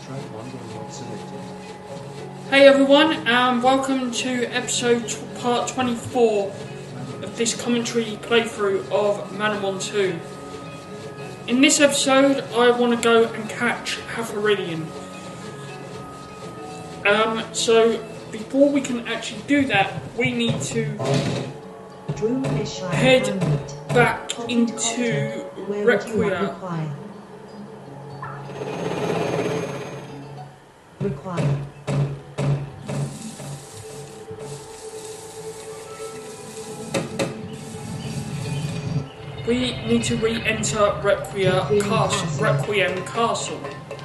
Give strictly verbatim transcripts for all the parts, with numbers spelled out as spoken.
Hey everyone, and welcome to episode t- part twenty-four of this commentary playthrough of Manamon two. In this episode, I want to go and catch Half-Aurelian. Um, so before we can actually do that, we need to head back into Requia. Require. We need to re-enter Requia Castle, Requiem Castle.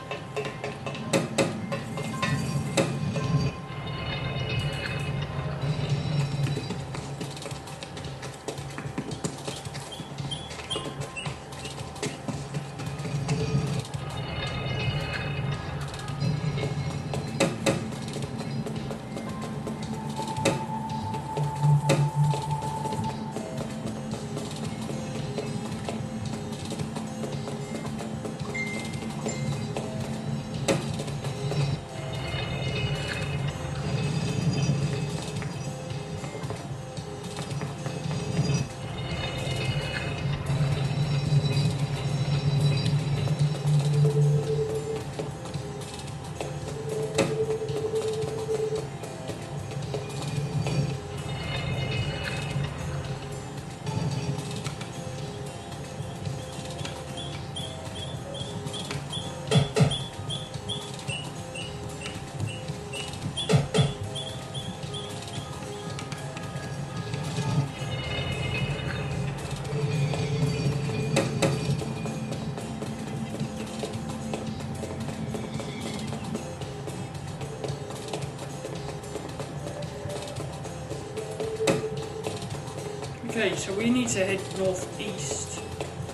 Okay, so we need to head northeast.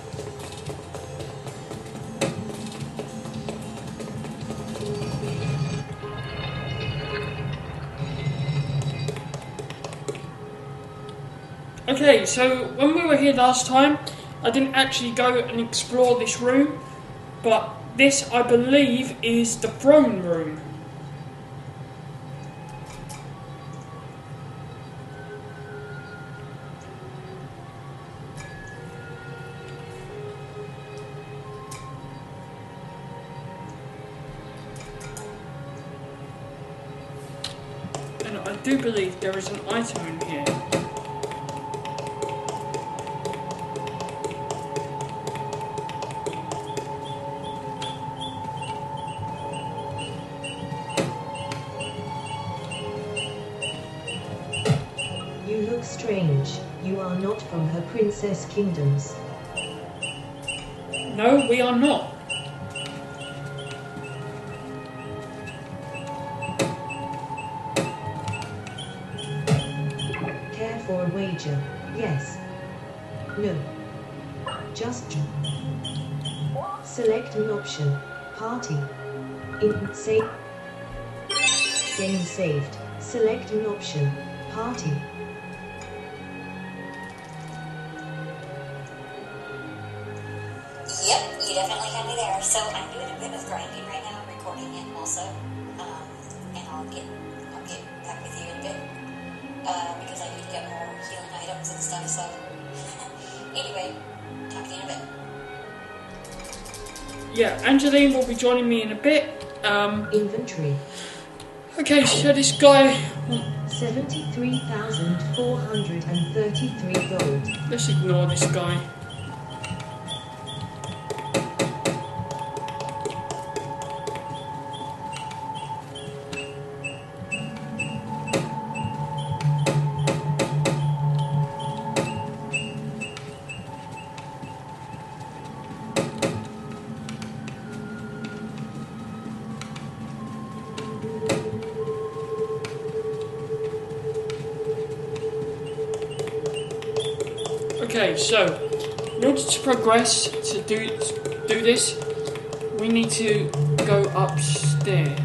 Okay, so when we were here last time, I didn't actually go and explore this room, but this, I believe, is the throne room. I do believe there is an item in here. You look strange. You are not from her princess kingdoms. No, we are not. For a wager, yes. No. Just select an option. Party. In save. Game saved. Select an option. Party. Yep, you definitely got me there. So I'm doing a bit of grinding right now, recording it also, um, and I'll get I'll get back with you in a bit. Uh, because I need to get more healing items and stuff, so... Anyway, talk to you in a bit. Yeah, Angeline will be joining me in a bit. Um, Inventory. Okay, so this guy... seventy-three thousand four hundred thirty-three gold. Let's ignore this guy. Okay, so in order to progress to do do this, we need to go upstairs.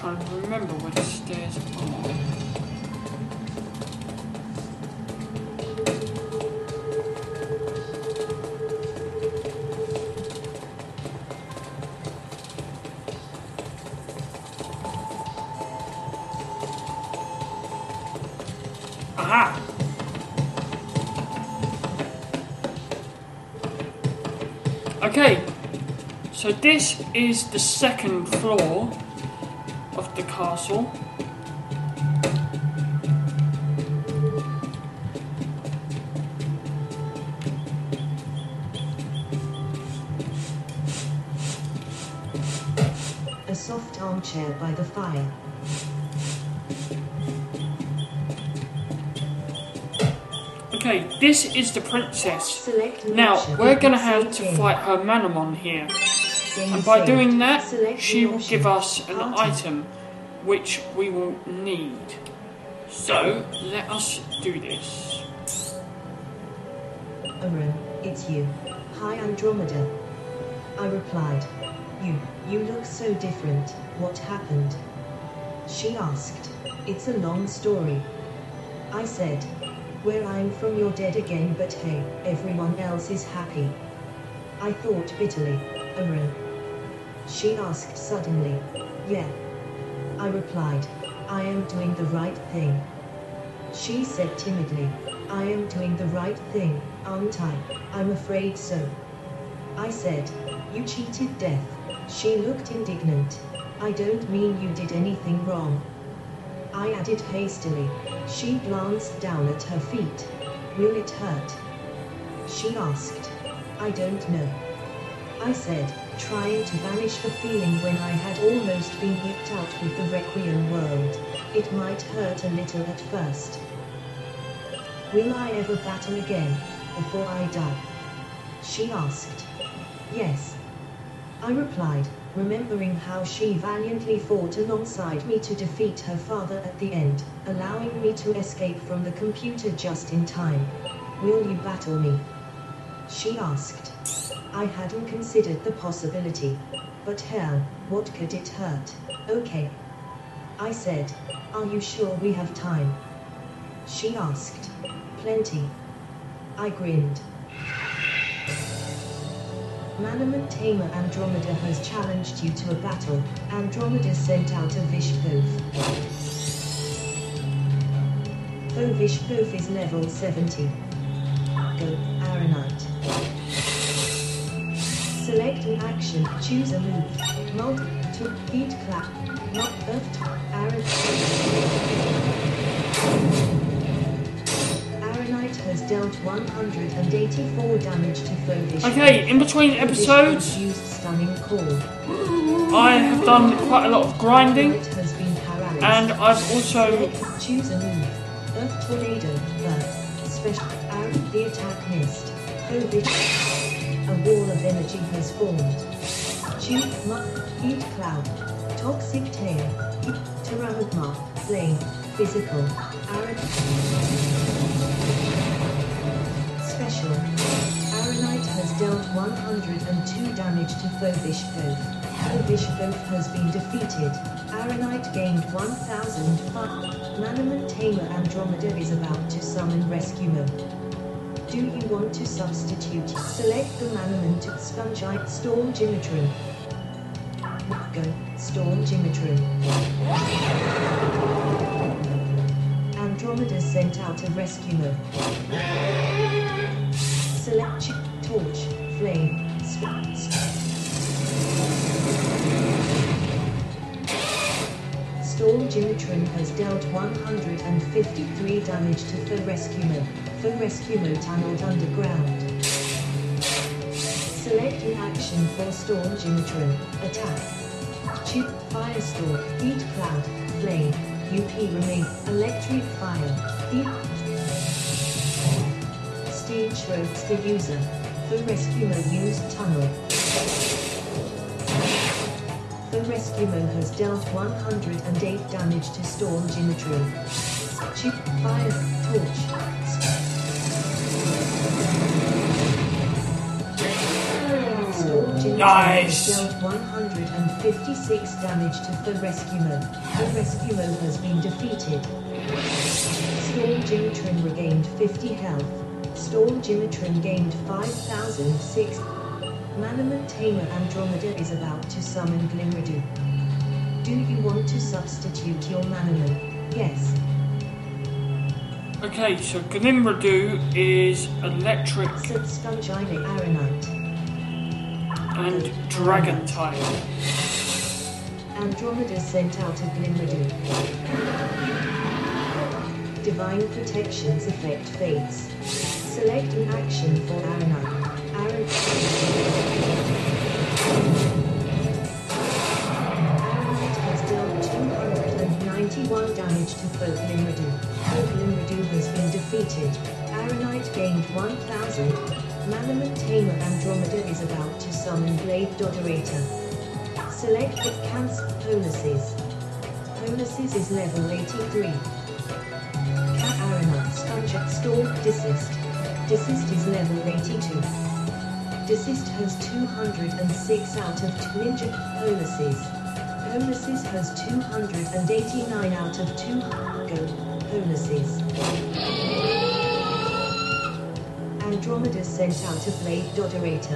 trying to remember where the stairs are. Aha! Okay, so this is the second floor of the castle. A soft armchair by the fire. Okay, this is the princess. Select Now, option. we're gonna have to Game. fight her Manamon here. Game And by saved. doing that, Select she will option. give us an Party. item which we will need. So, let us do this. Aaron, it's you. Hi Andromeda. I replied. You, you look so different. What happened? She asked. It's a long story. I said. Where I'm from you're dead again, but hey, everyone else is happy. I thought bitterly. Aaron. She asked suddenly. Yeah. I replied. I am doing the right thing. She said timidly. I am doing the right thing, aren't I? I'm afraid so. I said. You cheated death. She looked indignant. I don't mean you did anything wrong. I added hastily. She glanced down at her feet. Will it hurt? She asked. I don't know. I said, trying to banish the feeling when I had almost been whipped out with the Requiem world. It might hurt a little at first. Will I ever battle again, before I die? She asked. Yes. I replied, remembering how she valiantly fought alongside me to defeat her father at the end, allowing me to escape from the computer just in time. Will you battle me? She asked. I hadn't considered the possibility. But hell, what could it hurt? Okay. I said. Are you sure we have time? She asked. Plenty. I grinned. Manamon Tamer Andromeda has challenged you to a battle. Andromeda sent out a Vishpov. Though Vishpov is level seventy. Go, Aranite. Select an action, choose a move. Multi, to, feet clap, not earth, Aran. Aranite has dealt one hundred eighty-four damage to foe Vishpov. Okay, in between episodes, Used stunning call. I have done quite a lot of grinding, Aranite has been paralyzed. and I've also... Choose a move. Earth tornado. Earth. Special. Aran. The attack missed. Covid. A wall of energy has formed. Choose. Muck. Heat cloud. Toxic tail. Terramagma. Flame. Physical. Aran. Special. Aranite has dealt one hundred two damage to foe Vishpov. Foe Vishpov has been defeated. Aranite gained one thousand five. Manamon Tamer Andromeda is about to summon Rescue Mode. Do you want to substitute? Select the Manamon to Spongite Storm Gimatron. Go, Storm Gimatron. Andromeda sent out a Rescue Mode. Select Chip, Torch, Flame, Sp- Storm Gimatron has dealt one hundred fifty-three damage to foe Rescuer. Foe Rescuer tunneled underground. Select an action for Storm Gimatron. Attack. Chip, Firestorm, Heat Cloud, Flame, U P remain, Electric Fire, Heat. Steam strokes the user. The rescuer used tunnel. The rescuer has dealt one hundred eight damage to Storm Gimatron. Chip, Fire, Torch. Storm Gimatron Nice. Has dealt one hundred fifty-six damage to the rescue mode. The rescue mode has been defeated. Storm Jimatron regained fifty health. Storm Jimatron gained five thousand six. Manamon Tamer Andromeda is about to summon Glimridu. Do you want to substitute your Manamon? Yes. Okay, so Glimridu is electric Substangiale Aranite. and dragon type. Andromeda sent out a Glimridu. Divine Protection's effect fades. Select an action for Aranite. Aran Aranite has dealt two hundred ninety-one damage to foe Glimridu. Foe Glimridu has been defeated. Aranite gained one thousand. Manamon Tamer Andromeda is about to summon Blade Dodorator. Select the cancel Policies. Policies is level eighty-three. Cat Aranite Stuncher Storm Desist. Desist is level eighty-two. Desist has two hundred six out of two Ninja Policies. Policies has two hundred eighty-nine out of two Go Policies. Andromeda sent out a Blade Dodorator.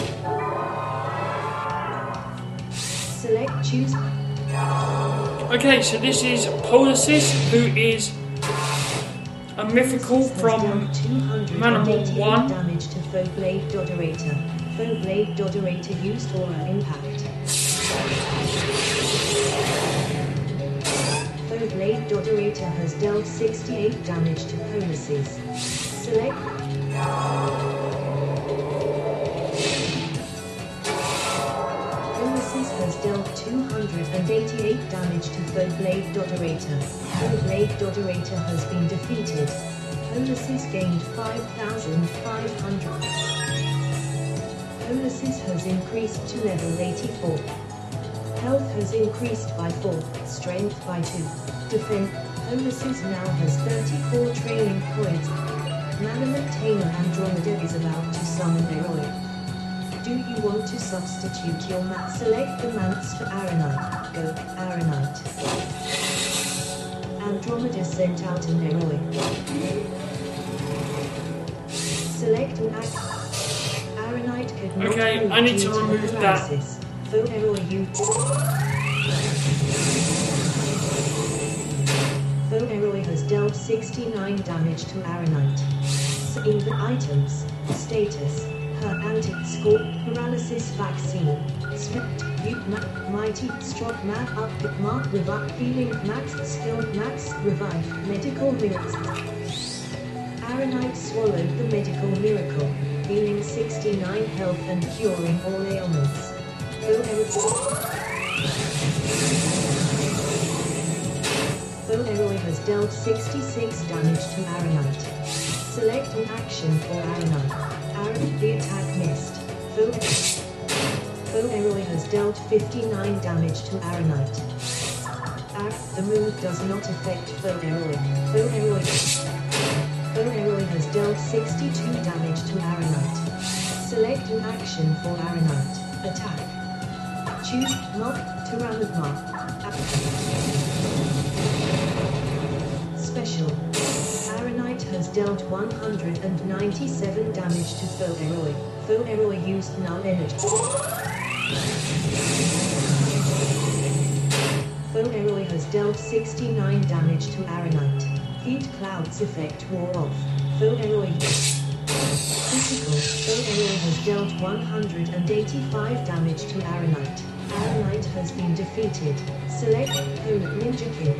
Select choose. Okay, so this is Policies, who is a mythical from Manamon one. Damage to Foe Blade Dodorator. Foe Blade Dodorator used Aura Impact. Foe Blade Dodorator has dealt sixty-eight damage to Policies. Select. Policies has dealt two hundred eighty-eight damage to Foe Blade Dodorator. Foe Blade Dodorator has been defeated. Policies gained five thousand five hundred. Policies has increased to level eighty-four. Health has increased by four, strength by two. Defense. Policies now has thirty-four training points. Manamon Tamer Andromeda is about to summon Leroy. Do you want to substitute your map? Select the maps for Aranite. Go, Aranite. Andromeda sent out an Leroy. Select an act. Aranite could not Okay, move I need due to remove that. paralysis. Foe Leroy you. Foe Leroy has dealt sixty-nine damage to Aranite. In the items, status, her anti-score, paralysis vaccine, swift, you, ma- mighty, stroke, map, up, mark, revive, healing, max, skill, max, revive, medical miracle. Aranite swallowed the medical miracle, healing sixty-nine health and curing all ailments. Foe Leroy has dealt sixty-six damage to Aranite. Select an action for Aranite. Aran, the attack missed. Foe Foe Leroy has dealt fifty-nine damage to Aranite. Ar, the move does not affect Foe Leroy. Foe Leroy. Foe Leroy has dealt sixty-two damage to Aranite. Select an action for Aranite. Attack. Choose Mark, Tyrannomar. Special. Aranite has dealt one hundred ninety-seven damage to Foe Leroy. Foe Leroy used null energy. Foe Leroy has dealt sixty-nine damage to Aranite. Heat Cloud's effect wore off. Foe Leroy. Critical. Foe Leroy has dealt one hundred eighty-five damage to Aranite. Aranite has been defeated. Select Polar Ninja Kill.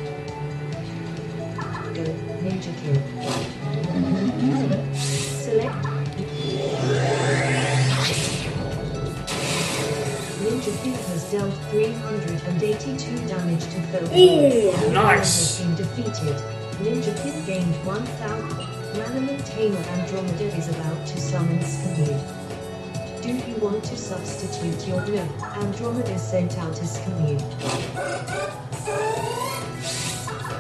Go, Ninja Kill. Select. Ninja Kill has dealt three hundred eighty-two damage to Foe. Ooh, nice. Has been defeated. Ninja Kill gained one thousand. Manamon Tamer Andromeda is about to summon Skamu. Do you want to substitute your no? Andromeda sent out a Skamu.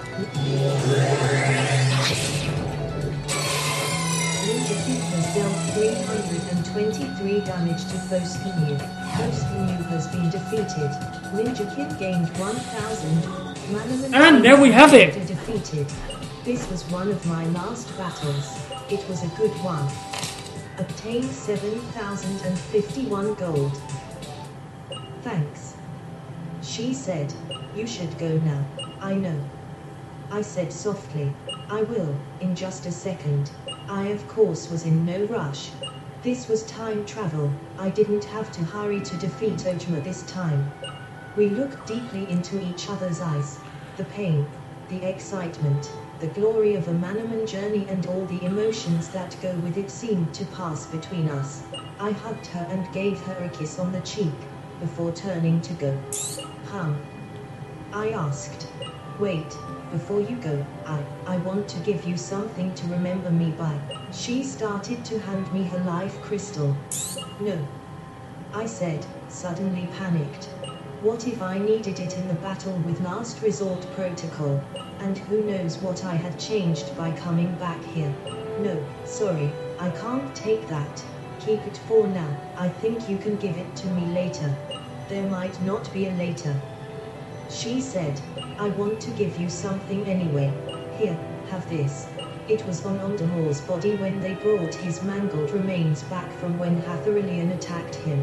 Ninja Kill has dealt three hundred twenty-three damage to Foskenyu. Foskenyu has been defeated. Ninjakin gained one thousand. Manaman And there we have it. defeated. This was one of my last battles. It was a good one. Obtained seven thousand fifty-one gold. Thanks. She said, you should go now. I know. I said softly, I will, in just a second. I of course was in no rush. This was time travel. I didn't have to hurry to defeat Ojima this time. We looked deeply into each other's eyes. The pain, the excitement, the glory of a Manaman journey and all the emotions that go with it seemed to pass between us. I hugged her and gave her a kiss on the cheek, before turning to go. Hum. I asked. Wait, before you go, I, I want to give you something to remember me by. She started to hand me her life crystal. No. I said, suddenly panicked. What if I needed it in the battle with Last Resort Protocol? And who knows what I had changed by coming back here? No, sorry, I can't take that. Keep it for now. I think you can give it to me later. There might not be a later. She said, I want to give you something anyway. Here, have this. It was on Ondamor's body when they brought his mangled remains back from when Hatharillion attacked him.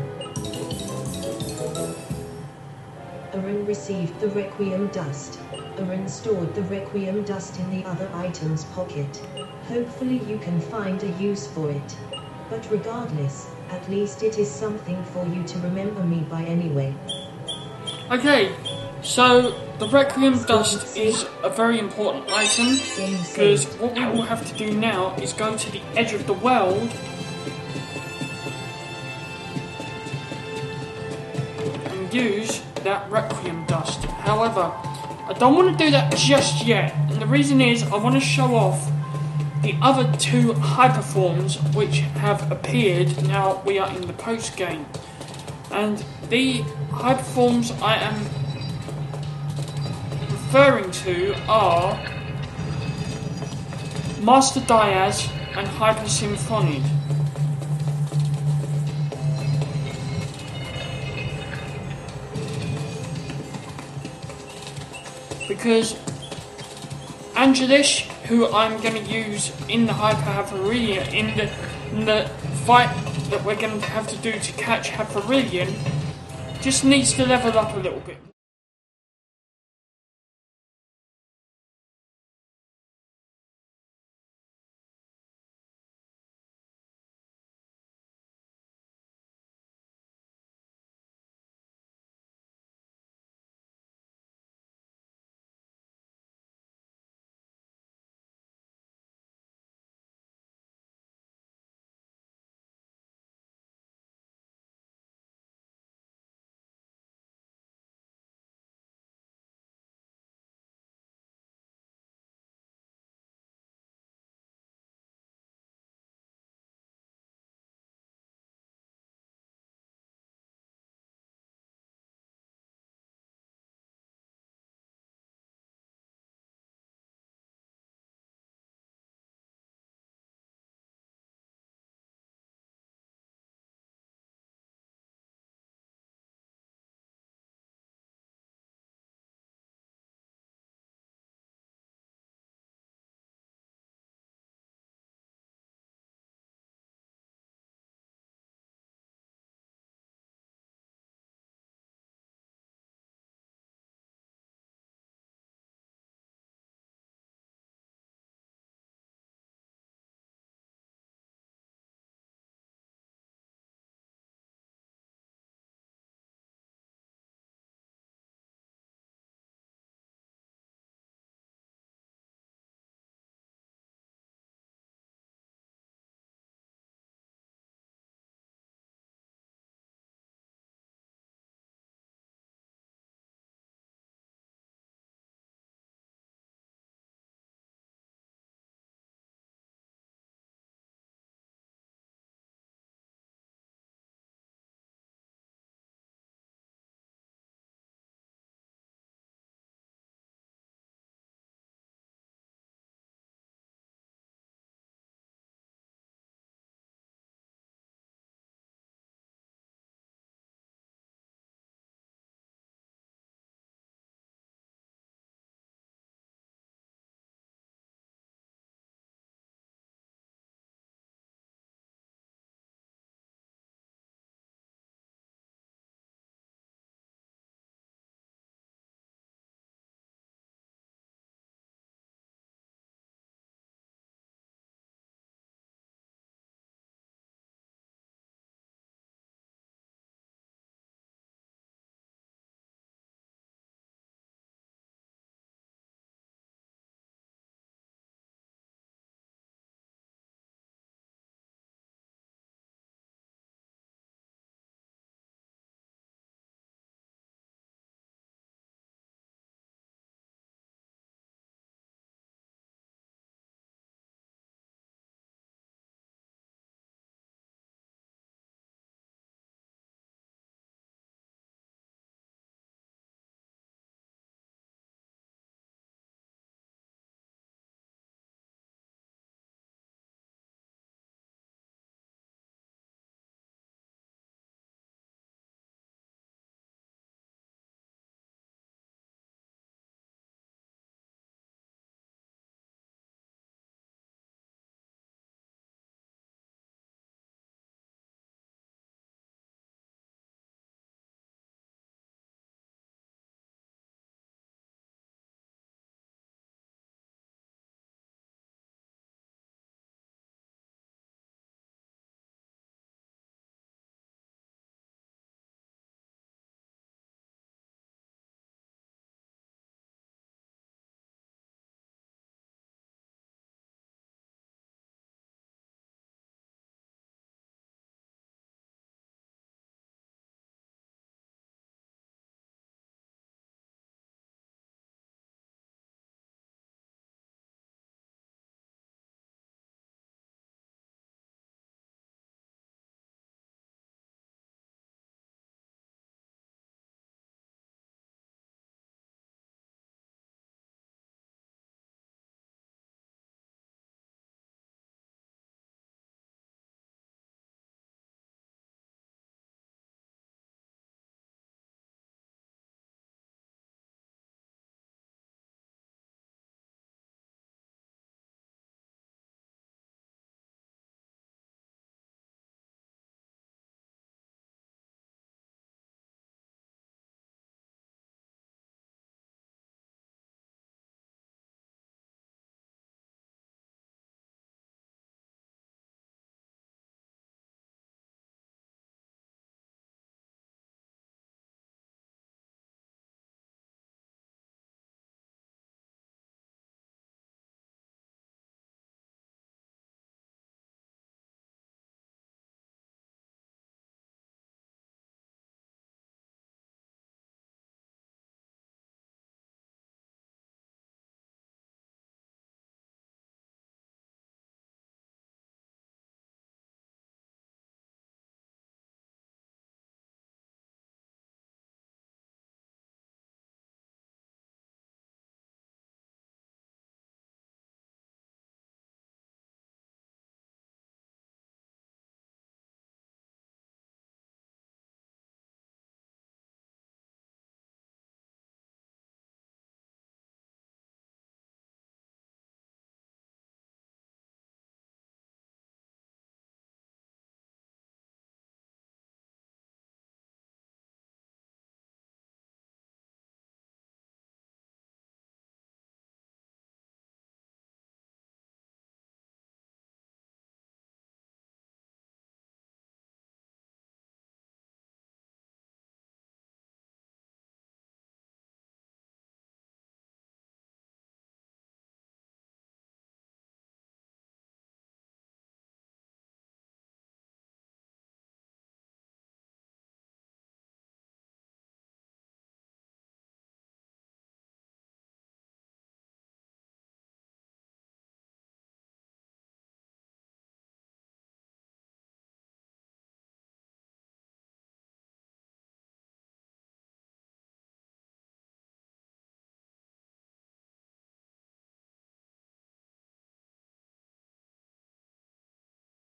Aaron received the Requiem dust. Aaron stored the Requiem dust in the other item's pocket. Hopefully you can find a use for it. But regardless, at least it is something for you to remember me by anyway. Okay, so the Requiem dust is a very important item, because what we will have to do now is go to the edge of the world and use that Requiem dust. However, I don't want to do that just yet, and the reason is I want to show off the other two hyperforms which have appeared now we are in the post game. And the hyperforms I am referring to are Master Diaz and Hyper Symphonid. Because Angelis, who I'm going to use in the Hyper Hatharillion, in the, in the fight that we're going to have to do to catch Hatharillion, just needs to level up a little bit.